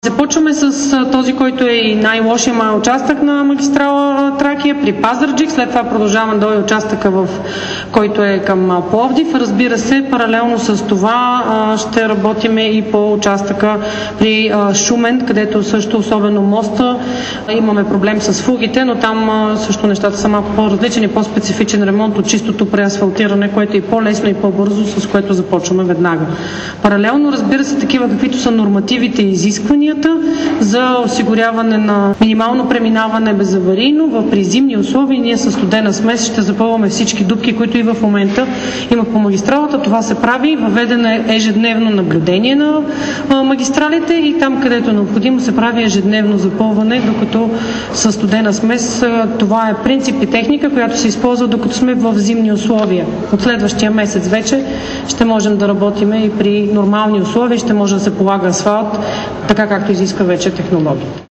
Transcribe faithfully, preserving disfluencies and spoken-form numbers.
Започваме с този, който е и най-лошия май участък на магистрала Тракия при Пазарджик. След това продължаваме долу участъка, в който е към Пловдив. Разбира се, паралелно с това ще работиме и по участъка при Шумен, където също, особено моста, имаме проблем с фугите, но там също нещата са малко по-различни, по-специфичен ремонт от чистото преасфалтиране, което е по-лесно и по-бързо, с което започваме веднага. Паралелно, разбира се, такива каквито са нормативите и изисквания за осигуряване на минимално преминаване безаварийно в при зимни условия. Ние със студена смес ще запълваме всички дупки, които и в момента има по магистралата. Това се прави, въведено е ежедневно наблюдение на магистралите и там, където е необходимо, се прави ежедневно запълване, докато със студена смес това е принцип и техника, която се използва, докато сме в зимни условия. От следващия месец вече ще можем да работим и при нормални условия, ще може да се полага асфалт, така както изисква вече технологията.